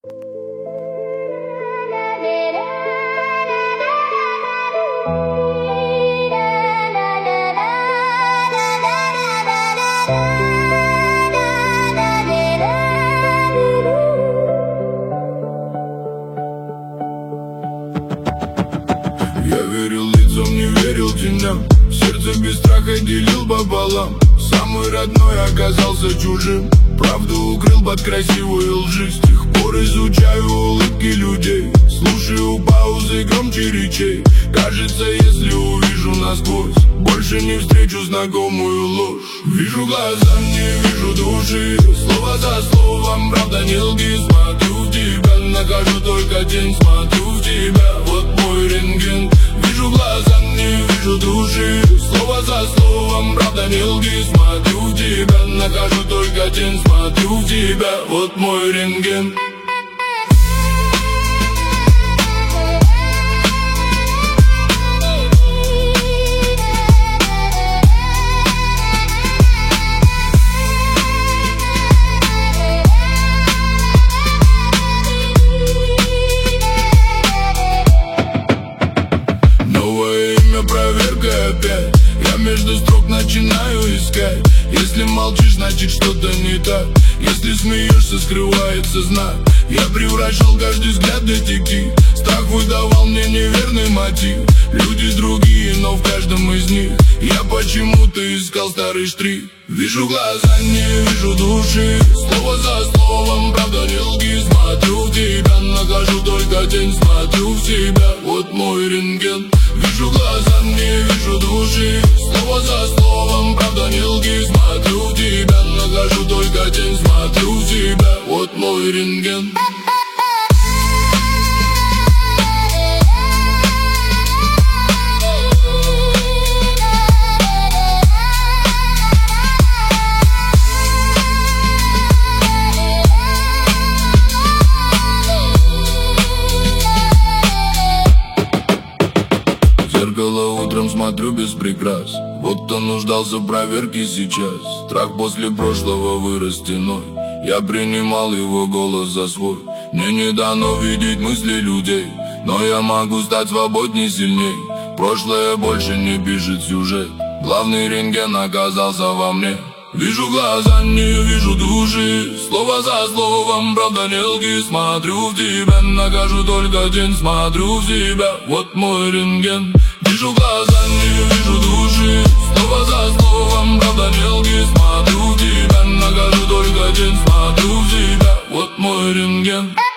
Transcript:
Я верил лицам, не верил теням. Сердце без страха делил пополам. Самый родной оказался чужим. Правду укрыл под красивой лжи. С тех пор изучаю улыбки людей. Слушаю паузы громче речей. Кажется, если увижу насквозь, больше не встречу знакомую ложь. Вижу глаза, не вижу души. Слово за словом, правда не лги. Смотрю в тебя, нахожу только тень. Смотрю в тебя, вот мой рентген. Вижу глаза, не вижу души. Слово за словом, правда не лги. Смотрю в тебя, нахожу только тень. Смотрю в тебя, вот мой рентген. Проверка опять. Я между строк начинаю искать. Если молчишь, значит что-то не так. Если смеешься, скрывается знак. Я превращал каждый взгляд в детектив. Страх выдавал мне неверный мотив. Люди другие, но в каждом из них я почему-то искал старый штрих. Вижу глаза, не вижу души. Слово за словом, правда не лги. Смотрю в тебя, нахожу только тень. Смотрю в себя, вот мой рентген. Вижу глаза, не вижу души. Слово за словом, правда не лги. Смотрю в тебя, нахожу только тень. Смотрю в себя, вот мой рентген. Утром смотрю без прикрас, будто нуждался в проверке сейчас. Страх после прошлого вырос стеной. Я принимал его голос за свой. Мне не дано видеть мысли людей, но я могу стать свободней, сильней. Прошлое больше не пишет сюжет. Главный рентген оказался во мне. Вижу глаза, не вижу души. Слово за словом, правда не лги. Смотрю в тебя, нахожу только тень. Смотрю в себя, вот мой рентген. Вижу глаза, не вижу души. Слово за словом, правда не лги. Смотрю в тебя, нахожу только тень. Смотрю в себя, вот мой рентген.